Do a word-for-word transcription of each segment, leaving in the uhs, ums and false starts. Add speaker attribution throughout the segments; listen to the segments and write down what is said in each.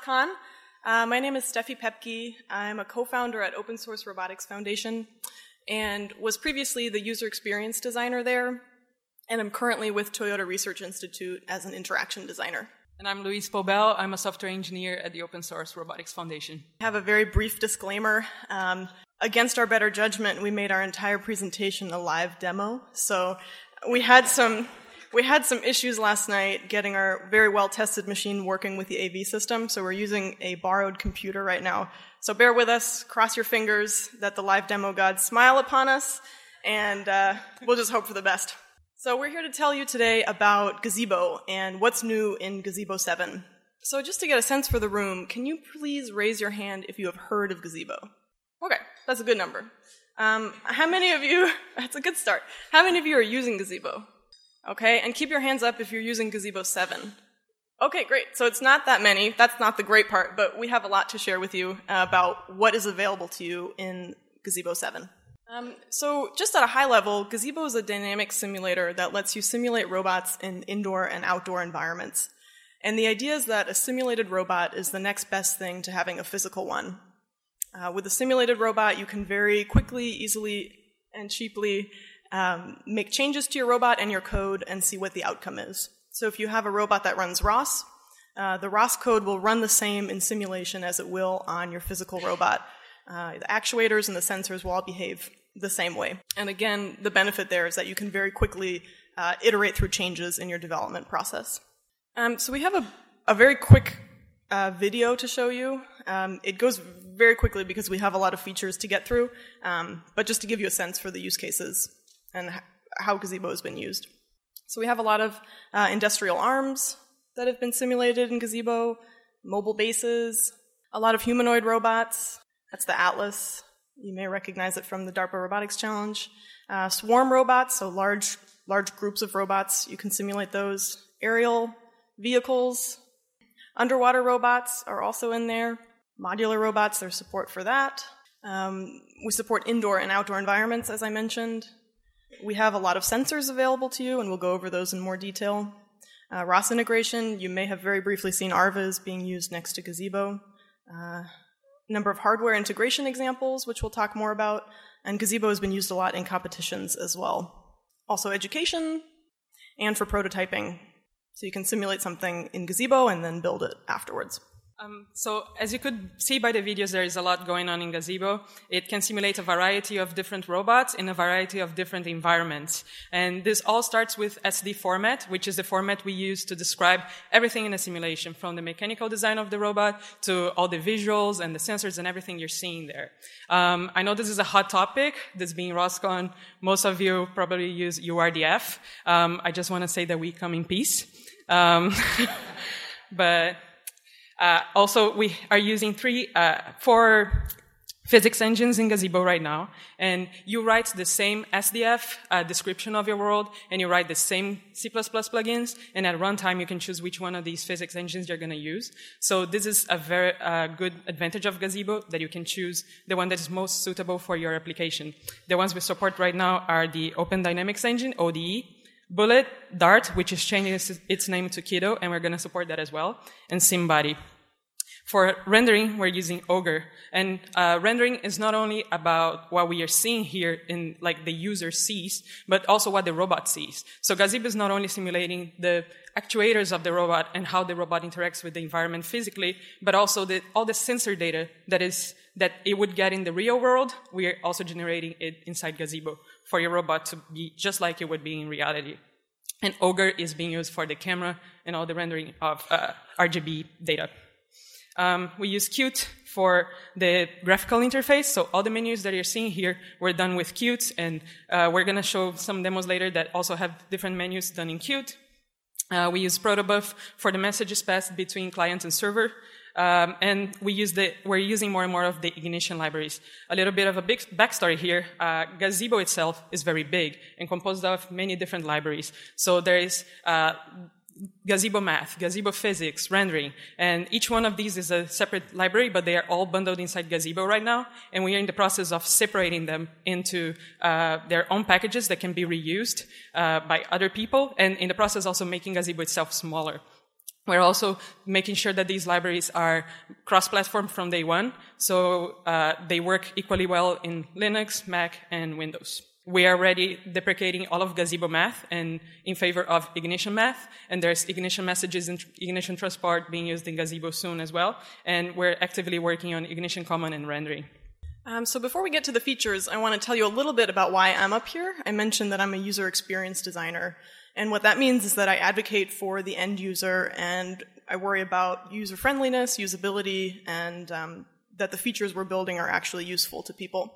Speaker 1: ROSCON. Uh, my name is Steffi Pepke. I'm a co-founder at Open Source Robotics Foundation and was previously the user experience designer there, and I'm currently with Toyota Research Institute as an interaction designer.
Speaker 2: And I'm Luis Pobel. I'm a software engineer at the Open Source Robotics Foundation.
Speaker 1: I have a very brief disclaimer. Um, against our better judgment, we made our entire presentation a live demo. So we had some we had some issues last night getting our very well-tested machine working with the A V system. So we're using a borrowed computer right now. So bear with us. Cross your fingers that the live demo gods smile upon us, and uh, we'll just hope for the best. So we're here to tell you today about Gazebo and what's new in Gazebo seven. So just to get a sense for the room, can you please raise your hand if you have heard of Gazebo? Okay, that's a good number. Um, how many of you, that's a good start. How many of you are using Gazebo? Okay, and keep your hands up if you're using Gazebo seven. Okay, great. So it's not that many. That's not the great part, but we have a lot to share with you uh, about what is available to you in Gazebo seven. Um, so just at a high level, Gazebo is a dynamic simulator that lets you simulate robots in indoor and outdoor environments. And the idea is that a simulated robot is the next best thing to having a physical one. Uh, with a simulated robot, you can very quickly, easily, and cheaply um, make changes to your robot and your code and see what the outcome is. So if you have a robot that runs R O S, uh, the R O S code will run the same in simulation as it will on your physical robot. Uh, the actuators and the sensors will all behave the same way. And again, the benefit there is that you can very quickly uh, iterate through changes in your development process. Um, so we have a, a very quick uh, video to show you. Um, it goes very quickly because we have a lot of features to get through, um, but just to give you a sense for the use cases and h- how Gazebo has been used. So we have a lot of uh, industrial arms that have been simulated in Gazebo, mobile bases, a lot of humanoid robots. That's the Atlas. You may recognize it from the DARPA Robotics Challenge. Uh, swarm robots, so large, large groups of robots. You can simulate those. Aerial vehicles. Underwater robots are also in there. Modular robots, there's support for that. Um, we support indoor and outdoor environments, as I mentioned. We have a lot of sensors available to you, and we'll go over those in more detail. Uh, R O S integration, you may have very briefly seen ARVAs being used next to Gazebo. Uh, number of hardware integration examples, which we'll talk more about, and Gazebo has been used a lot in competitions as well. Also education, and for prototyping. So you can simulate something in Gazebo and then build it afterwards.
Speaker 2: Um, so as you could see by the videos, there is a lot going on in Gazebo. It can simulate a variety of different robots in a variety of different environments. And this all starts with S D format, which is the format we use to describe everything in a simulation, from the mechanical design of the robot to all the visuals and the sensors and everything you're seeing there. Um, I know this is a hot topic, this being ROSCON. Most of you probably use U R D F. Um, I just want to say that we come in peace. Um, but... Uh, also, we are using three, uh, four physics engines in Gazebo right now, and you write the same S D F uh, description of your world, and you write the same C plus plus plugins, and at runtime you can choose which one of these physics engines you're going to use. So this is a very uh, good advantage of Gazebo, that you can choose the one that is most suitable for your application. The ones we support right now are the Open Dynamics Engine, O D E, Bullet, Dart, which is changing its name to Kiddo, and we're going to support that as well, and SimBody. For rendering, we're using Ogre. And uh, rendering is not only about what we are seeing here in, like, the user sees, but also what the robot sees. So Gazebo is not only simulating the actuators of the robot and how the robot interacts with the environment physically, but also the, all the sensor data that is that it would get in the real world. We are also generating it inside Gazebo for your robot to be just like it would be in reality. And Ogre is being used for the camera and all the rendering of uh, R G B data. Um, we use Qt for the graphical interface, so all the menus that you're seeing here were done with Qt, and uh, we're going to show some demos later that also have different menus done in Qt. Uh, we use Protobuf for the messages passed between client and server, um, and we use the, we're using more and more of the Ignition libraries. A little bit of a big backstory here. Uh, Gazebo itself is very big and composed of many different libraries. So there is uh, Gazebo Math, Gazebo Physics, Rendering, and each one of these is a separate library, but they are all bundled inside Gazebo right now, and we are in the process of separating them into uh, their own packages that can be reused uh, by other people, and in the process also making Gazebo itself smaller. We're also making sure that these libraries are cross-platform from day one, so uh, they work equally well in Linux, Mac, and Windows. We are already deprecating all of Gazebo Math and in favor of Ignition Math, and there's Ignition messages and Ignition Transport being used in Gazebo soon as well, and we're actively working on Ignition Common and rendering.
Speaker 1: Um, so before we get to the features, I want to tell you a little bit about why I'm up here. I mentioned that I'm a user experience designer, and what that means is that I advocate for the end user, and I worry about user friendliness, usability, and um, that the features we're building are actually useful to people.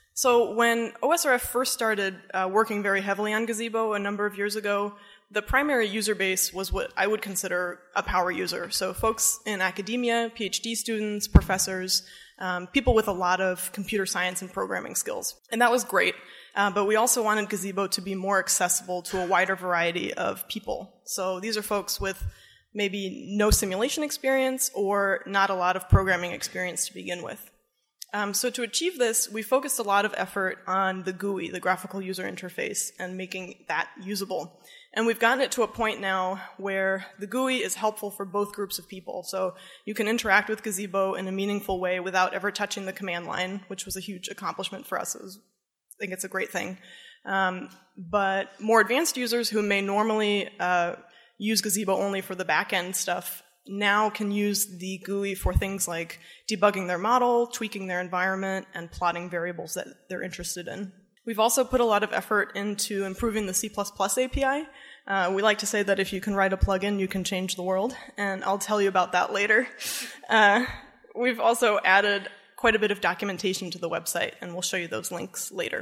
Speaker 1: So when O S R F first started uh, working very heavily on Gazebo a number of years ago, the primary user base was what I would consider a power user. So folks in academia, PhD students, professors, um, people with a lot of computer science and programming skills. And that was great, uh, but we also wanted Gazebo to be more accessible to a wider variety of people. So these are folks with maybe no simulation experience or not a lot of programming experience to begin with. Um, so to achieve this, we focused a lot of effort on the G U I, the graphical user interface, and making that usable. And we've gotten it to a point now where the G U I is helpful for both groups of people. So you can interact with Gazebo in a meaningful way without ever touching the command line, which was a huge accomplishment for us. It was, I think it's a great thing. Um, but more advanced users who may normally uh, use Gazebo only for the back-end stuff now can use the G U I for things like debugging their model, tweaking their environment, and plotting variables that they're interested in. We've also put a lot of effort into improving the C plus plus A P I. Uh, we like to say that if you can write a plugin, you can change the world, and I'll tell you about that later. Uh, we've also added quite a bit of documentation to the website, and we'll show you those links later.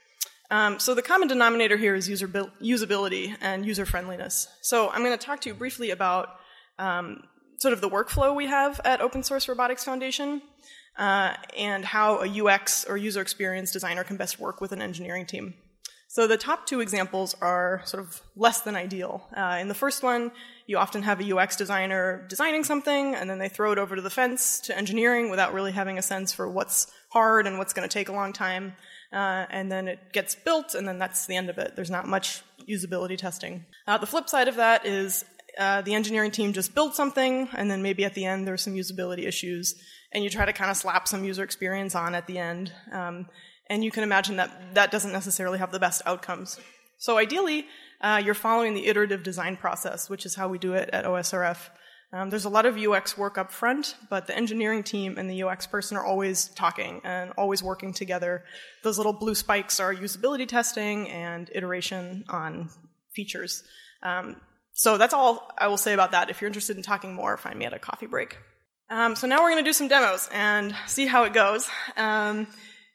Speaker 1: Um, so the common denominator here is user usability and user friendliness. So I'm going to talk to you briefly about um, sort of the workflow we have at Open Source Robotics Foundation, uh, and how a U X or user experience designer can best work with an engineering team. So the top two examples are sort of less than ideal. Uh, in the first one, you often have a U X designer designing something, and then they throw it over to the fence to engineering without really having a sense for what's hard and what's going to take a long time. Uh, and then it gets built, and then that's the end of it. There's not much usability testing. Uh, the flip side of that is Uh, the engineering team just built something, and then maybe at the end there's some usability issues, and you try to kind of slap some user experience on at the end. Um, and you can imagine that that doesn't necessarily have the best outcomes. So ideally, uh, you're following the iterative design process, which is how we do it at O S R F. Um, there's a lot of U X work up front, but the engineering team and the U X person are always talking and always working together. Those little blue spikes are usability testing and iteration on features. Um, So that's all I will say about that. If you're interested in talking more, find me at a coffee break. Um, so now we're going to do some demos and see how it goes. Um,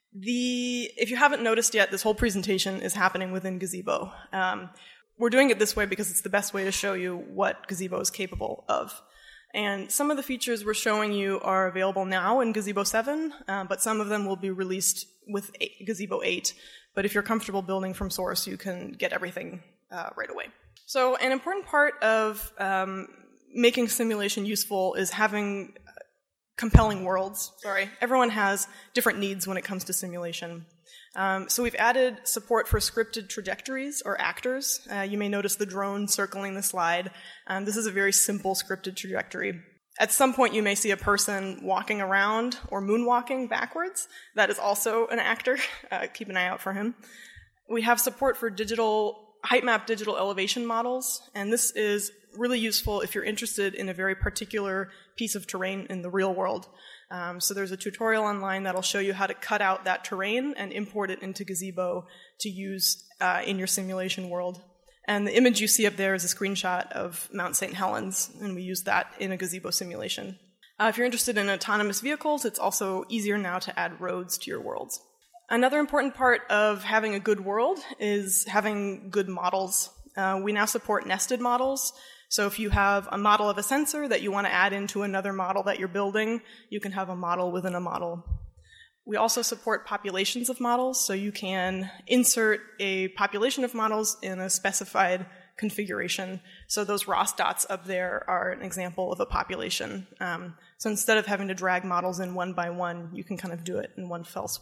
Speaker 1: the, if you haven't noticed yet, this whole presentation is happening within Gazebo. Um, we're doing it this way because it's the best way to show you what Gazebo is capable of. And some of the features we're showing you are available now in Gazebo seven, uh, but some of them will be released with eight, Gazebo eight. But if you're comfortable building from source, you can get everything uh, right away. So an important part of um, making simulation useful is having compelling worlds. Sorry, everyone has different needs when it comes to simulation. Um, so we've added support for scripted trajectories or actors. Uh, you may notice the drone circling the slide. Um, this is a very simple scripted trajectory. At some point you may see a person walking around or moonwalking backwards. That is also an actor. Uh, keep an eye out for him. We have support for digital height map digital elevation models, and this is really useful if you're interested in a very particular piece of terrain in the real world. Um, so there's a tutorial online that'll show you how to cut out that terrain and import it into Gazebo to use uh, in your simulation world. And the image you see up there is a screenshot of Mount Saint Helens, and we use that in a Gazebo simulation. Uh, if you're interested in autonomous vehicles, it's also easier now to add roads to your worlds. Another important part of having a good world is having good models. Uh, we now support nested models. So if you have a model of a sensor that you want to add into another model that you're building, you can have a model within a model. We also support populations of models, so you can insert a population of models in a specified configuration. So those R O S dots up there are an example of a population. Um, so instead of having to drag models in one by one, you can kind of do it in one fell swoop.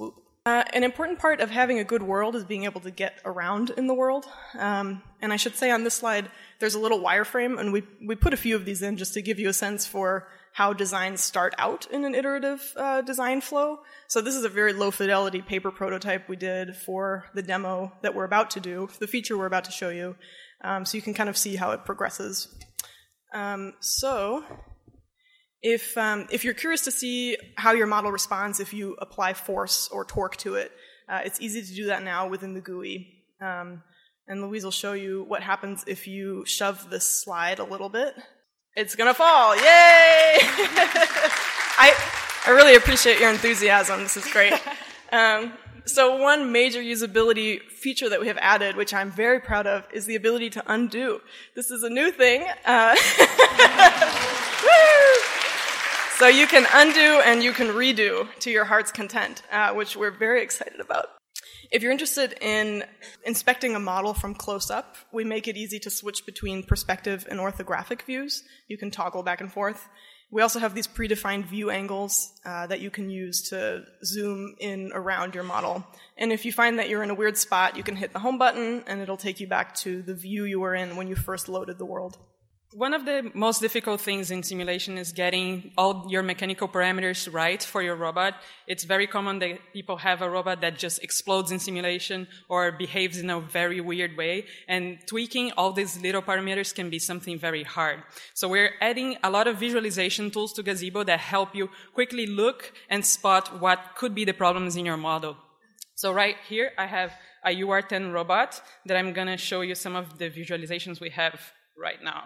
Speaker 1: Uh, an important part of having a good world is being able to get around in the world. Um, and I should say on this slide, there's a little wireframe, and we, we put a few of these in just to give you a sense for how designs start out in an iterative uh, design flow. So this is a very low-fidelity paper prototype we did for the demo that we're about to do, the feature we're about to show you, um, so you can kind of see how it progresses. Um, so if, um, if you're curious to see how your model responds if you apply force or torque to it, uh, it's easy to do that now within the G U I. Um, and Louise will show you what happens if you shove this slide a little bit. It's gonna fall, yay! I, I really appreciate your enthusiasm, this is great. Um, so one major usability feature that we have added, which I'm very proud of, is the ability to undo. This is a new thing. Uh, so you can undo and you can redo to your heart's content, uh, which we're very excited about. If you're interested in inspecting a model from close up, we make it easy to switch between perspective and orthographic views. You can toggle back and forth. We also have these predefined view angles uh, that you can use to zoom in around your model. And if you find that you're in a weird spot, you can hit the home button and it'll take you back to the view you were in when you first loaded the world.
Speaker 2: One of the most difficult things in simulation is getting all your mechanical parameters right for your robot. It's very common that people have a robot that just explodes in simulation or behaves in a very weird way, and tweaking all these little parameters can be something very hard. So we're adding a lot of visualization tools to Gazebo that help you quickly look and spot what could be the problems in your model. So right here I have a U R ten robot that I'm going to show you some of the visualizations we have right now.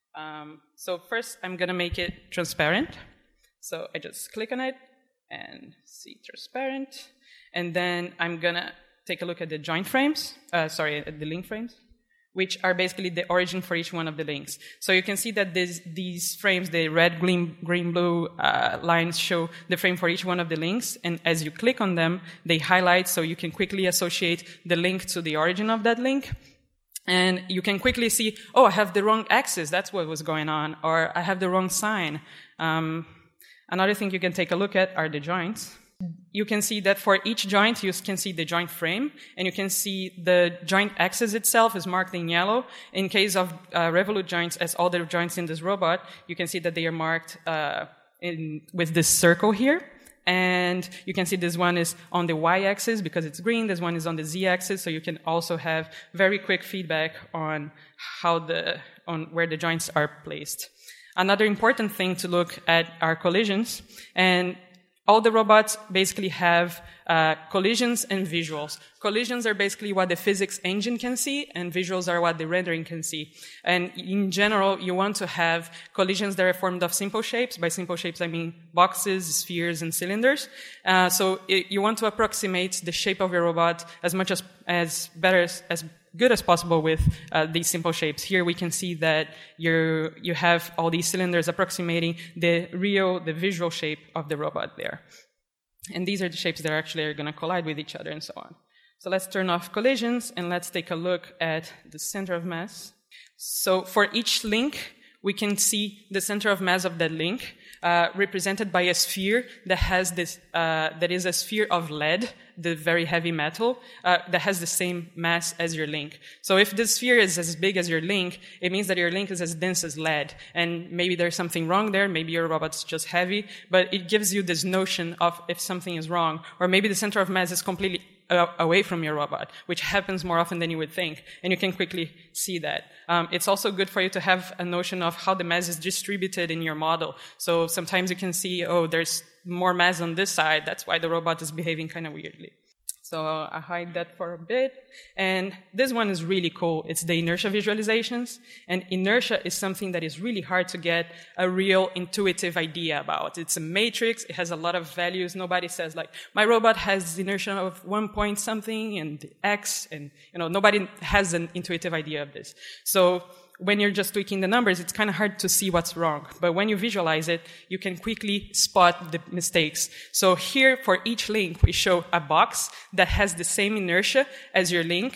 Speaker 2: Um, so first, I'm going to make it transparent. So I just click on it and see transparent. And then I'm going to take a look at the joint frames, uh, sorry, at the link frames, which are basically the origin for each one of the links. So you can see that this, these frames, the red, green, green blue uh, lines show the frame for each one of the links. And as you click on them, they highlight so you can quickly associate the link to the origin of that link. And you can quickly see, oh, I have the wrong axis, that's what was going on, or I have the wrong sign. Um, another thing you can take a look at are the joints. You can see that for each joint, you can see the joint frame, and you can see the joint axis itself is marked in yellow. In case of uh, Revolute joints, as all the joints in this robot, you can see that they are marked uh, in, with this circle here. And you can see this one is on the y-axis because it's green, this one is on the z-axis, so you can also have very quick feedback on how the, on where the joints are placed. Another important thing to look at are collisions, and all the robots basically have uh, collisions and visuals. Collisions are basically what the physics engine can see, and visuals are what the rendering can see. And in general, you want to have collisions that are formed of simple shapes. By simple shapes, I mean boxes, spheres, and cylinders. Uh, so it, you want to approximate the shape of your robot as much as, as better as, as good as possible with uh, these simple shapes. Here we can see that you're, you have all these cylinders approximating the real, the visual shape of the robot there. And these are the shapes that actually are going to collide with each other and so on. So let's turn off collisions and let's take a look at the center of mass. So for each link, we can see the center of mass of that link uh, represented by a sphere that has this, uh, that is a sphere of lead, the very heavy metal, uh, that has the same mass as your link. So if the sphere is as big as your link, it means that your link is as dense as lead. And maybe there's something wrong there, maybe your robot's just heavy, but it gives you this notion of if something is wrong. Or maybe the center of mass is completely uh, away from your robot, which happens more often than you would think. And you can quickly see that. Um, it's also good for you to have a notion of how the mass is distributed in your model. So sometimes you can see, oh, there's more mass on this side, that's why the robot is behaving kind of weirdly. So I hide that for a bit. And this one is really cool. It's the inertia visualizations. And inertia is something that is really hard to get a real intuitive idea about. It's a matrix. It has a lot of values. Nobody says, like, my robot has inertia of one point something and X. And, you know, nobody has an intuitive idea of this. So when you're just tweaking the numbers, it's kind of hard to see what's wrong. But when you visualize it, you can quickly spot the mistakes. So here, for each link, we show a box that has the same inertia as your link,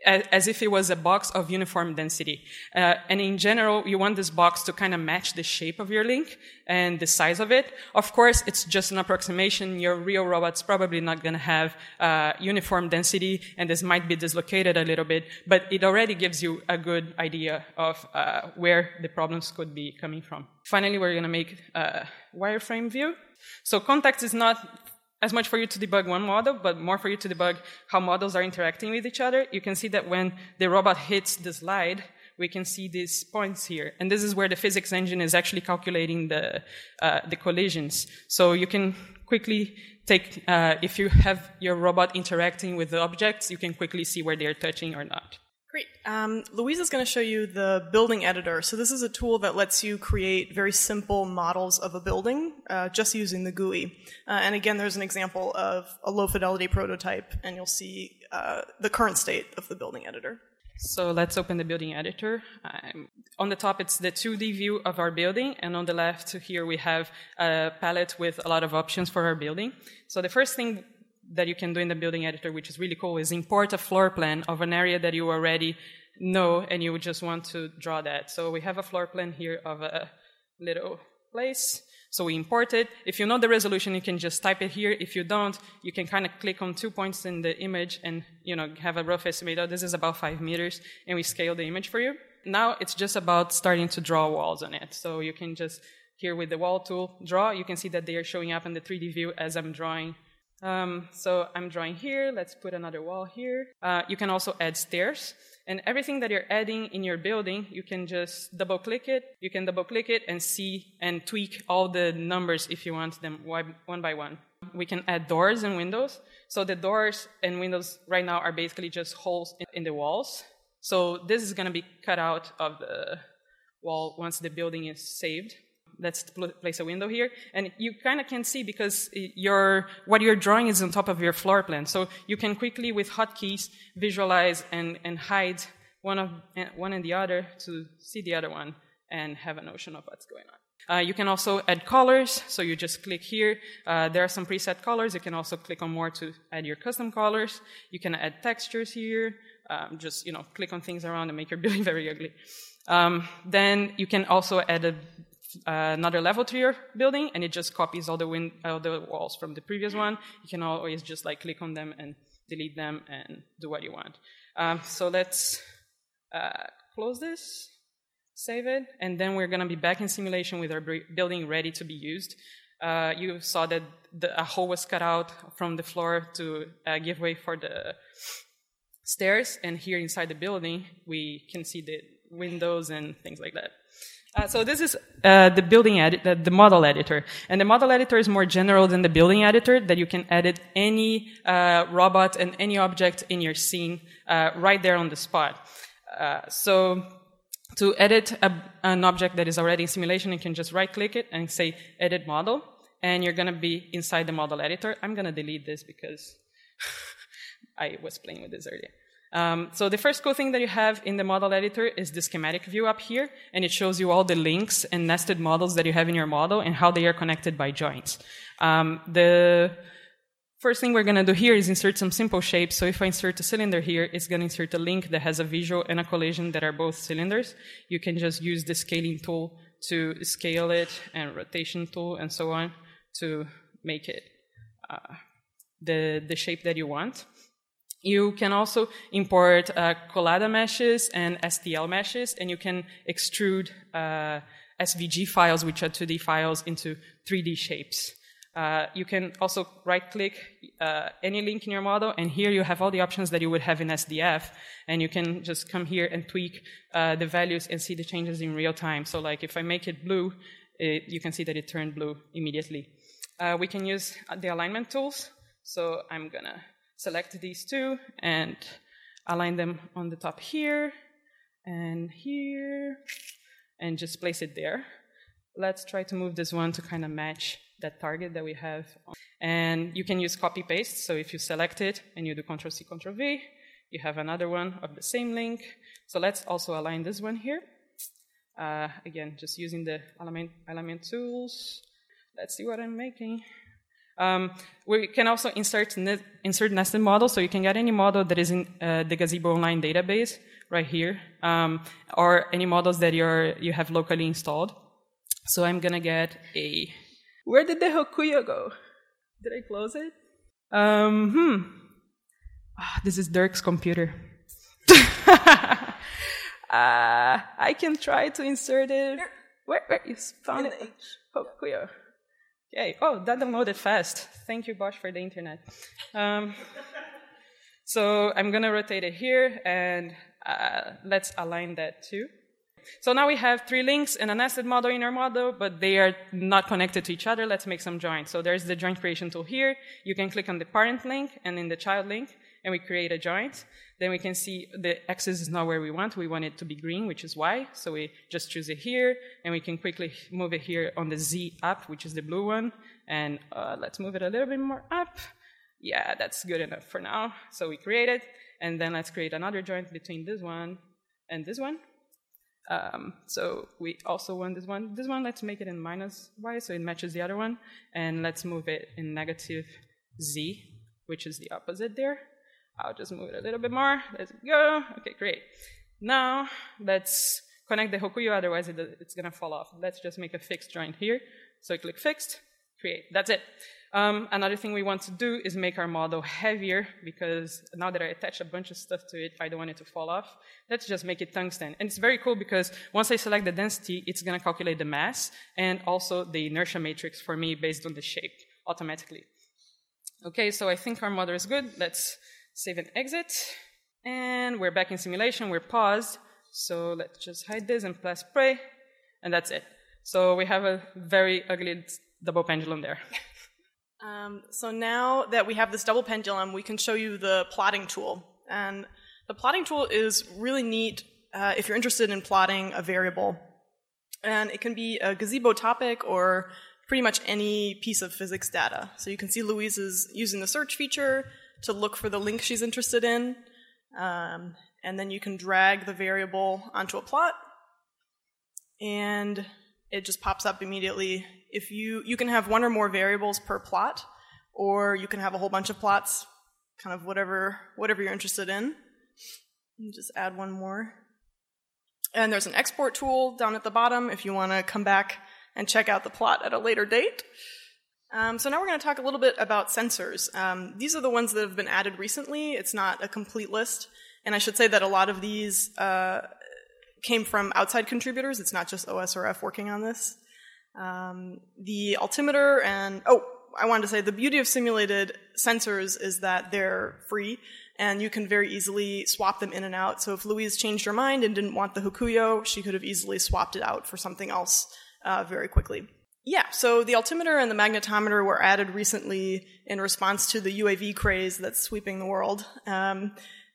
Speaker 2: as if it was a box of uniform density. Uh, and in general, you want this box to kind of match the shape of your link and the size of it. Of course, it's just an approximation. Your real robot's probably not going to have uh, uniform density, and this might be dislocated a little bit, but it already gives you a good idea of uh, where the problems could be coming from. Finally, we're going to make a wireframe view. So context is not as much for you to debug one model, but more for you to debug how models are interacting with each other. You can see that when the robot hits the slide, we can see these points here. And this is where the physics engine is actually calculating the, uh, the collisions. So you can quickly take, uh, if you have your robot interacting with the objects, you can quickly see where they're touching or not.
Speaker 1: Great. Um, Louise is going to show you the building editor. So this is a tool that lets you create very simple models of a building uh, just using the G U I. Uh, and again, there's an example of a low-fidelity prototype, and you'll see uh, the current state of the building editor.
Speaker 2: So let's open the building editor. Um, on the top, it's the two D view of our building, and on the left here we have a palette with a lot of options for our building. So the first thing that you can do in the building editor, which is really cool, is import a floor plan of an area that you already know and you would just want to draw that. So we have a floor plan here of a little place. So we import it. If you know the resolution, you can just type it here. If you don't, you can kind of click on two points in the image and, you know, have a rough estimate. Oh, this is about five meters, and we scale the image for you. Now it's just about starting to draw walls on it. So you can just, here with the wall tool, draw. You can see that they are showing up in the three D view as I'm drawing. Um, so I'm drawing here. Let's put another wall here. Uh, you can also add stairs. And everything that you're adding in your building, you can just double-click it. You can double-click it and see and tweak all the numbers if you want them one by one. We can add doors and windows. So the doors and windows right now are basically just holes in the walls. So this is going to be cut out of the wall once the building is saved. Let's place a window here. And you kind of can see because your, what you're drawing is on top of your floor plan. So you can quickly, with hotkeys, visualize and, and hide one, of, one and the other to see the other one and have a notion of what's going on. Uh, you can also add colors. So you just click here. Uh, there are some preset colors. You can also click on more to add your custom colors. You can add textures here. Um, just, you know, click on things around and make your building very ugly. Um, then you can also add a Uh, another level to your building, and it just copies all the win all the walls from the previous one. You can always just like click on them and delete them and do what you want. Um, so let's uh, close this, save it, and then we're going to be back in simulation with our building ready to be used. Uh, you saw that the, a hole was cut out from the floor to uh, give way for the stairs, and here inside the building we can see the windows and things like that. Uh, so this is uh, the building edit, uh, the model editor, and the model editor is more general than the building editor. That you can edit any uh, robot and any object in your scene uh, right there on the spot. Uh, so to edit a, an object that is already in simulation, you can just right-click it and say Edit Model, and you're going to be inside the model editor. I'm going to delete this because I was playing with this earlier. Um, so the first cool thing that you have in the model editor is the schematic view up here, and it shows you all the links and nested models that you have in your model and how they are connected by joints. Um, the first thing we're going to do here is insert some simple shapes. So if I insert a cylinder here, it's going to insert a link that has a visual and a collision that are both cylinders. You can just use the scaling tool to scale it, and rotation tool and so on to make it uh, the, the shape that you want. You can also import uh, Collada meshes and S T L meshes, and you can extrude uh, S V G files, which are two D files, into three D shapes. Uh, you can also right-click uh, any link in your model, and here you have all the options that you would have in S D F, and you can just come here and tweak uh, the values and see the changes in real time. So like if I make it blue, it, you can see that it turned blue immediately. Uh, we can use the alignment tools, so I'm going to select these two and align them on the top here and here and just place it there. Let's try to move this one to kind of match that target that we have. And you can use copy paste. So if you select it and you do Control C, Control V, you have another one of the same link. So let's also align this one here. Uh, again, just using the alignment, alignment tools. Let's see what I'm making. Um, we can also insert ne- insert nested models, so you can get any model that is in uh, the Gazebo Online database right here, um, or any models that you're you have locally installed. So I'm gonna get a. Where did the Hokuyo go? Did I close it? Um, hmm. Ah, this is Dirk's computer. uh, I can try to insert it. Where? Where? You found it? Hokuyo. Okay. Oh, that downloaded fast. Thank you, Bosch, for the internet. Um, so I'm going to rotate it here, and uh, let's align that too. So now we have three links and a nested model in our model, but they are not connected to each other. Let's make some joins. So there's the joint creation tool here. You can click on the parent link and in the child link, and we create a joint. Then we can see the axis is not where we want. We want it to be green, which is Y. So we just choose it here, and we can quickly move it here on the Z up, which is the blue one. And uh, let's move it a little bit more up. Yeah, that's good enough for now. So we create it, and then let's create another joint between this one and this one. Um, so we also want this one. This one, let's make it in minus Y, so it matches the other one. And let's move it in negative Z, which is the opposite there. I'll just move it a little bit more. Let's go. Okay, great. Now, let's connect the Hokuyo, otherwise it, it's going to fall off. Let's just make a fixed joint here. So I click fixed, create. That's it. Um, another thing we want to do is make our model heavier, because now that I attach a bunch of stuff to it, I don't want it to fall off. Let's just make it tungsten. And it's very cool because once I select the density, it's going to calculate the mass and also the inertia matrix for me based on the shape automatically. Okay, so I think our model is good. Let's save and exit. And we're back in simulation. We're paused. So let's just hide this and press play. And that's it. So we have a very ugly double pendulum there.
Speaker 1: Um, so now that we have this double pendulum, we can show you the plotting tool. And the plotting tool is really neat uh, if you're interested in plotting a variable. And it can be a gazebo topic or pretty much any piece of physics data. So you can see Louise is using the search feature to look for the link she's interested in. Um, and then you can drag the variable onto a plot. And it just pops up immediately. If you, you can have one or more variables per plot, or you can have a whole bunch of plots, kind of whatever, whatever you're interested in. You just add one more. And there's an export tool down at the bottom if you want to come back and check out the plot at a later date. Um, so now we're going to talk a little bit about sensors. Um, these are the ones that have been added recently. It's not a complete list. And I should say that a lot of these uh, came from outside contributors. It's not just O S R F working on this. Um, the altimeter and, oh, I wanted to say the beauty of simulated sensors is that they're free and you can very easily swap them in and out. So if Louise changed her mind and didn't want the Hokuyo, she could have easily swapped it out for something else uh, very quickly. Yeah, so the altimeter and the magnetometer were added recently in response to the U A V craze that's sweeping the world. Um,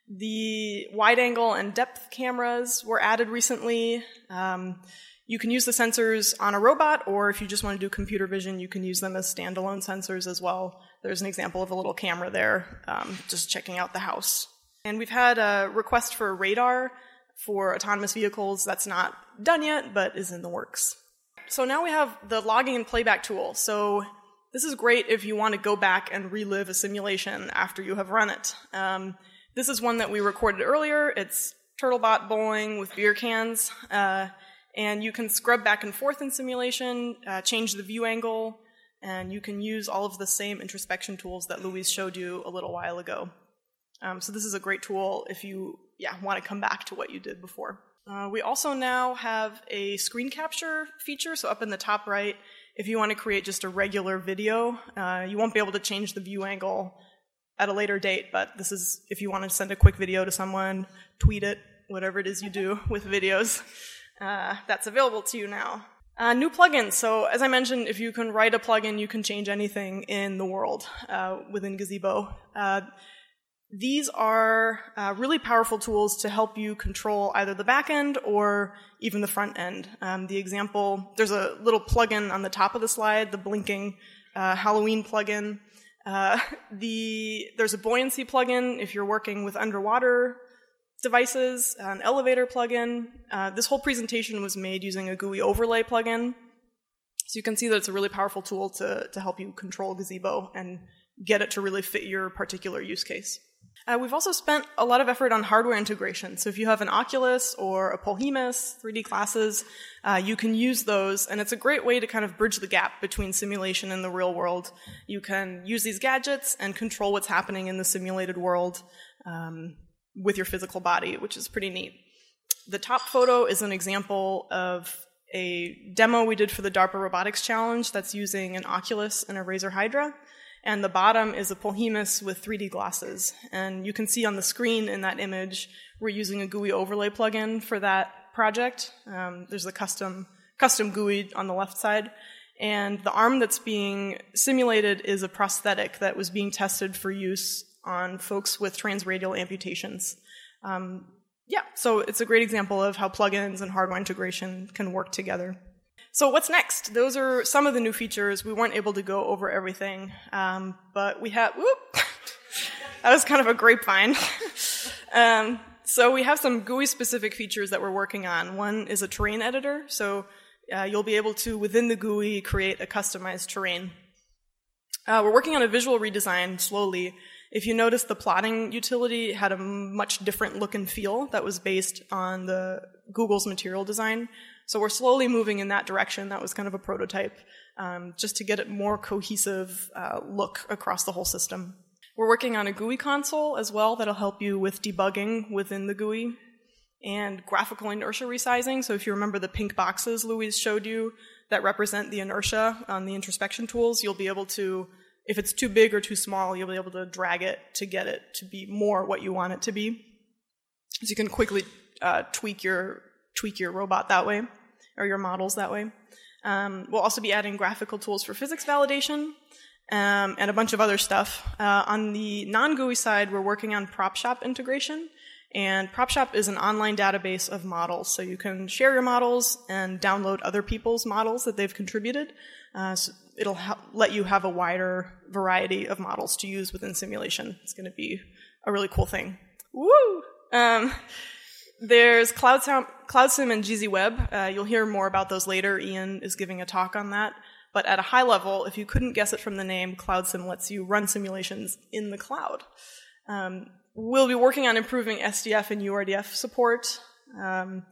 Speaker 1: the wide-angle and depth cameras were added recently. Um, You can use the sensors on a robot, or if you just want to do computer vision, you can use them as standalone sensors as well. There's an example of a little camera there, um, just checking out the house. And we've had a request for radar for autonomous vehicles. That's not done yet, but is in the works. So now we have the logging and playback tool. So this is great if you want to go back and relive a simulation after you have run it. Um, this is one that we recorded earlier. It's Turtlebot bowling with beer cans. Uh, And you can scrub back and forth in simulation, uh, change the view angle, and you can use all of the same introspection tools that Louise showed you a little while ago. Um, so this is a great tool if you yeah, want to come back to what you did before. Uh, we also now have a screen capture feature, so up in the top right, if you want to create just a regular video, uh, you won't be able to change the view angle at a later date, but this is if you want to send a quick video to someone, tweet it, whatever it is you do with videos. Uh, that's available to you now. Uh, new plugins. So as I mentioned, if you can write a plugin, you can change anything in the world uh, within Gazebo. Uh, these are uh, really powerful tools to help you control either the back end or even the front end. Um, the example, there's a little plugin on the top of the slide, the blinking uh, Halloween plugin. Uh, the, there's a buoyancy plugin if you're working with underwater devices, an elevator plugin. Uh, this whole presentation was made using a G U I overlay plugin. So you can see that it's a really powerful tool to, to help you control Gazebo and get it to really fit your particular use case. Uh, we've also spent a lot of effort on hardware integration. So if you have an Oculus or a Polhemus, three D classes, uh, you can use those, and it's a great way to kind of bridge the gap between simulation and the real world. You can use these gadgets and control what's happening in the simulated world um, with your physical body, which is pretty neat. The top photo is an example of a demo we did for the DARPA Robotics Challenge that's using an Oculus and a Razer Hydra. And the bottom is a Polhemus with three D glasses. And you can see on the screen in that image, we're using a G U I overlay plugin for that project. Um, there's a custom, custom G U I on the left side. And the arm that's being simulated is a prosthetic that was being tested for use on folks with transradial amputations. Um, yeah, so it's a great example of how plugins and hardware integration can work together. So what's next? Those are some of the new features. We weren't able to go over everything, um, but we have, whoop, that was kind of a grapevine. um, so we have some G U I-specific features that we're working on. One is a terrain editor, so uh, you'll be able to, within the G U I, create a customized terrain. Uh, we're working on a visual redesign slowly. If you notice, the plotting utility had a much different look and feel that was based on the Google's material design. So we're slowly moving in that direction. That was kind of a prototype, um, just to get a more cohesive uh, look across the whole system. We're working on a G U I console as well that'll help you with debugging within the G U I, and graphical inertia resizing. So if you remember the pink boxes Louise showed you that represent the inertia on the introspection tools, you'll be able to, if it's too big or too small, you'll be able to drag it to get it to be more what you want it to be. So you can quickly uh, tweak your tweak your robot that way, or your models that way. Um, we'll also be adding graphical tools for physics validation, um, and a bunch of other stuff. Uh, on the non-G U I side, we're working on PropShop integration, and PropShop is an online database of models, so you can share your models and download other people's models that they've contributed. Uh, so it'll ha- let you have a wider variety of models to use within simulation. It's going to be a really cool thing. Woo! Um, There's CloudSim, CloudSim and G Z Web. Uh, you'll hear more about those later. Ian is giving a talk on that. But at a high level, if you couldn't guess it from the name, CloudSim lets you run simulations in the cloud. Um, we'll be working on improving S D F and U R D F support, um,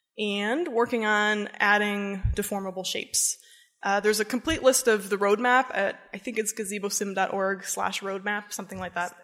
Speaker 1: and working on adding deformable shapes. Uh, there's a complete list of the roadmap at, I think it's gazebosim.org slash roadmap, something like that.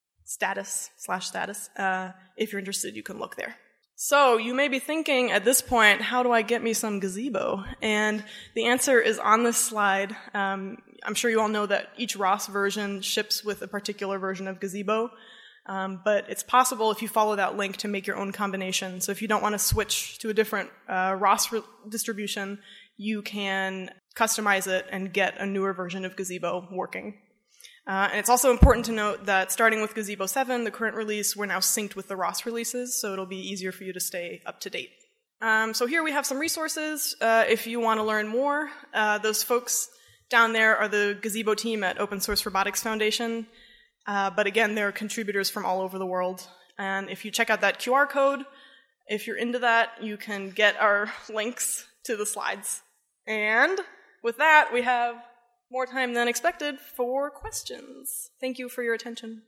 Speaker 1: Status slash status. Uh, if you're interested, you can look there. So you may be thinking at this point, how do I get me some Gazebo? And the answer is on this slide. Um, I'm sure you all know that each R O S version ships with a particular version of Gazebo. Um, but it's possible if you follow that link to make your own combination. So if you don't want to switch to a different uh, R O S re- distribution, you can customize it and get a newer version of Gazebo working. Uh, and it's also important to note that starting with Gazebo seven, the current release, we're now synced with the R O S releases, so it'll be easier for you to stay up to date. Um, so here we have some resources. Uh, if you want to learn more, uh, those folks down there are the Gazebo team at Open Source Robotics Foundation. Uh, but again, they're contributors from all over the world. And if you check out that Q R code, if you're into that, you can get our links to the slides. And with that, we have more time than expected for questions. Thank you for your attention.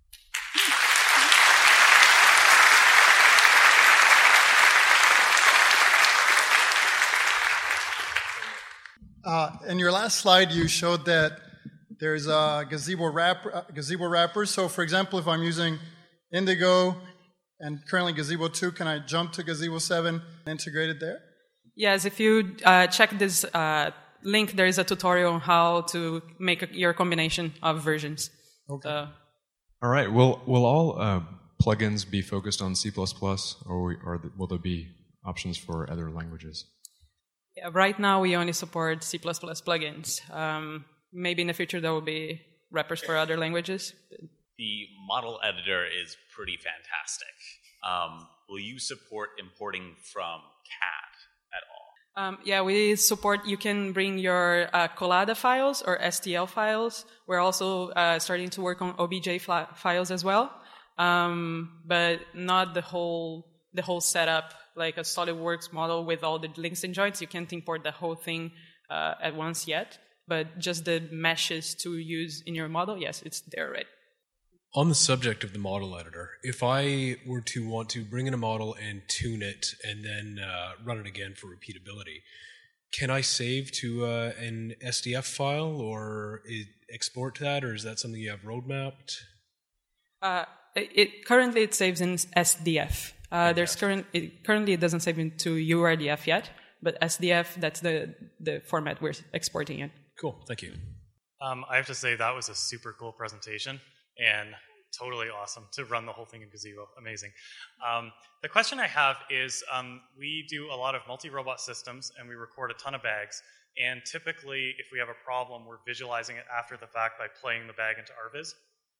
Speaker 3: Uh, in your last slide, you showed that there's a Gazebo wrapper, uh, Gazebo wrapper. So, for example, if I'm using Indigo and currently Gazebo two, can I jump to Gazebo seven and integrate it there?
Speaker 2: Yes, if you uh, check this uh, link, there is a tutorial on how to make a, your combination of versions.
Speaker 3: Okay.
Speaker 2: So,
Speaker 4: all right. Will will all uh, plugins be focused on C plus plus, or, or will there be options for other languages?
Speaker 2: yeah, right now, we only support C plus plus plugins. Um, maybe in the future, there will be wrappers for other languages.
Speaker 5: The model editor is pretty fantastic. Um, will you support importing from C A D at all?
Speaker 2: Um, yeah, we support, you can bring your uh, Collada files or S T L files. We're also uh, starting to work on O B J fla- files as well, um, but not the whole the whole setup, like a SolidWorks model with all the links and joints. You can't import the whole thing uh, at once yet, but just the meshes to use in your model, yes, it's there already.
Speaker 6: On the subject of the model editor, if I were to want to bring in a model and tune it and then uh, run it again for repeatability, can I save to uh, an S D F file or it, export to that, or is that something you have roadmapped?
Speaker 2: Uh, it currently it saves in S D F. Uh, there's current it, currently it doesn't save into U R D F yet, but S D F, that's the the format we're exporting in.
Speaker 6: Cool, thank you.
Speaker 7: Um, I have to say that was a super cool presentation and totally awesome to run the whole thing in Gazebo. Amazing. Um, the question I have is, um, we do a lot of multi-robot systems and we record a ton of bags, and typically if we have a problem, we're visualizing it after the fact by playing the bag into R V I S.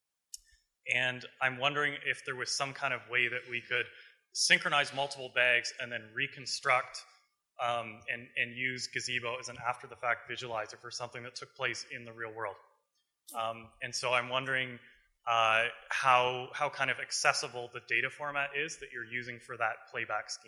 Speaker 7: And I'm wondering if there was some kind of way that we could synchronize multiple bags and then reconstruct um, and, and use Gazebo as an after-the-fact visualizer for something that took place in the real world. Um, and so I'm wondering uh, how, how kind of accessible the data format is that you're using for that playback scheme.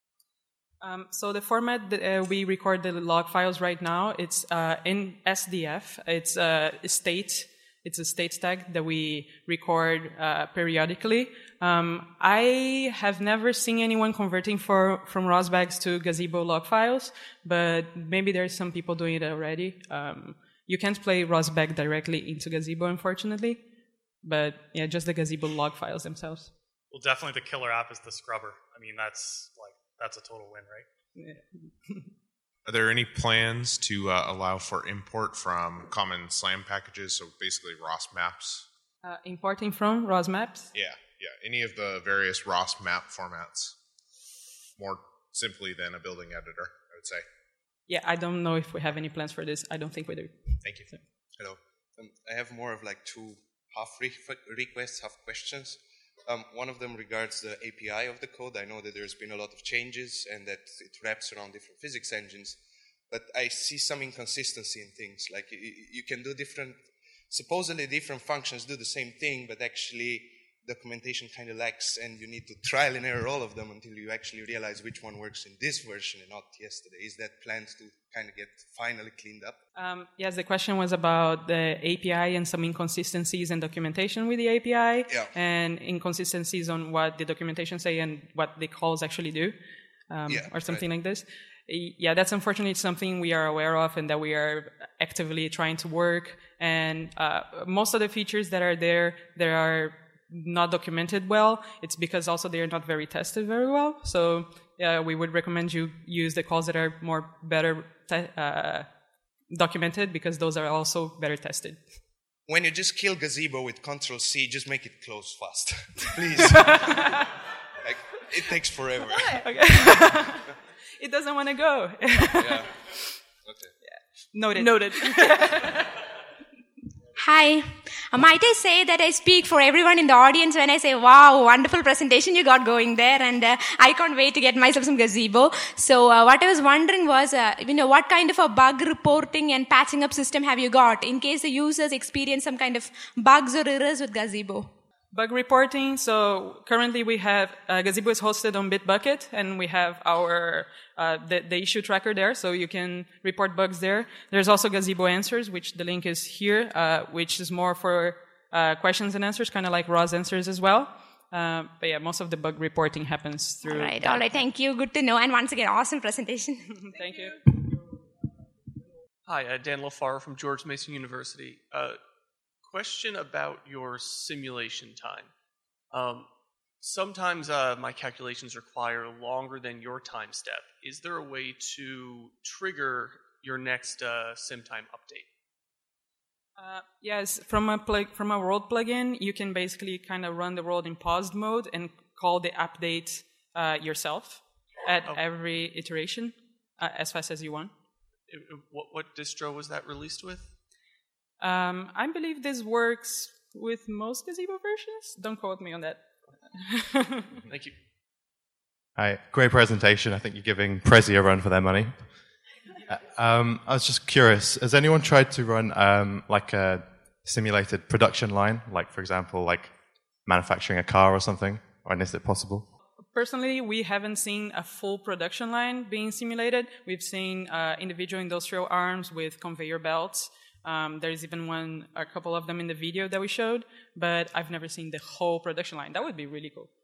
Speaker 2: Um, so the format that uh, we record the log files right now, it's uh, in S D F. It's uh, state. It's a state tag that we record uh, periodically. Um, I have never seen anyone converting for, from ROSBags to Gazebo log files, but maybe there's some people doing it already. Um, you can't play ROSBag directly into Gazebo, unfortunately, but yeah, just the Gazebo log files themselves.
Speaker 7: Well, definitely the killer app is the Scrubber. I mean, that's like that's a total win, right?
Speaker 2: Yeah.
Speaker 8: Are there any plans to uh, allow for import from common SLAM packages, so basically R O S maps?
Speaker 2: Uh, importing from R O S maps?
Speaker 8: Yeah, yeah. Any of the various R O S map formats. More simply than a building editor, I would say.
Speaker 2: Yeah, I don't know if we have any plans for this. I don't think we do.
Speaker 8: Thank you.
Speaker 9: Hello. Um, I have more of like two half re requests, half questions. Um, one of them regards the A P I of the code. I know that there's been a lot of changes and that it wraps around different physics engines, but I see some inconsistency in things. Like you, you can do different, supposedly different functions do the same thing, but actually documentation kind of lacks, and you need to trial and error all of them until you actually realize which one works in this version and not yesterday. Is that planned to kind of get finally cleaned up?
Speaker 2: Um, yes, the question was about the A P I and some inconsistencies in documentation with the A P I,
Speaker 9: yeah.
Speaker 2: and inconsistencies on what the documentation say and what the calls actually do, um,
Speaker 9: yeah,
Speaker 2: or something
Speaker 9: right.
Speaker 2: like this. Yeah, that's unfortunately something we are aware of and that we are actively trying to work. And uh, most of the features that are there, there are not documented well. It's because also they are not very tested very well. So yeah, we would recommend you use the calls that are more better uh, documented, because those are also better tested.
Speaker 9: When you just kill Gazebo with Control C, just make it close fast, please. Like, it takes forever.
Speaker 2: Okay. It doesn't want to go.
Speaker 9: Yeah. Okay.
Speaker 2: Yeah. Noted.
Speaker 1: Noted.
Speaker 10: Hi. Uh, might I say that I speak for everyone in the audience when I say, wow, wonderful presentation you got going there, and uh, I can't wait to get myself some Gazebo. So uh, what I was wondering was, uh, you know, what kind of a bug reporting and patching up system have you got in case the users experience some kind of bugs or errors with Gazebo?
Speaker 2: Bug reporting. So currently we have, uh, Gazebo is hosted on Bitbucket, and we have our, uh, the, the issue tracker there, so you can report bugs there. There's also Gazebo Answers, which the link is here, uh, which is more for, uh, questions and answers, kind of like R O S Answers as well. Uh, but yeah, most of the bug reporting happens through.
Speaker 10: All right,
Speaker 2: that.
Speaker 10: all right. Thank you. Good to know. And once again, awesome presentation.
Speaker 2: Thank you.
Speaker 11: Hi, uh, Dan LaFar from George Mason University. Uh, Question about your simulation time. Um, sometimes uh, my calculations require longer than your time step. Is there a way to trigger your next uh, sim time update?
Speaker 2: Uh, yes, from a plug, from a world plugin, you can basically kind of run the world in paused mode and call the update uh, yourself at oh. every iteration uh, as fast as you want.
Speaker 11: It, what, what distro was that released with?
Speaker 2: Um, I believe this works with most Gazebo versions. Don't quote me on that.
Speaker 11: Thank you.
Speaker 12: Hi, great presentation. I think you're giving Prezi a run for their money. um, I was just curious, has anyone tried to run um, like a simulated production line? Like, for example, like manufacturing a car or something? Or is it possible?
Speaker 2: personally, we haven't seen a full production line being simulated. We've seen uh, individual industrial arms with conveyor belts. Um, there's even one, a couple of them in the video that we showed, but I've never seen the whole production line. That would be really cool.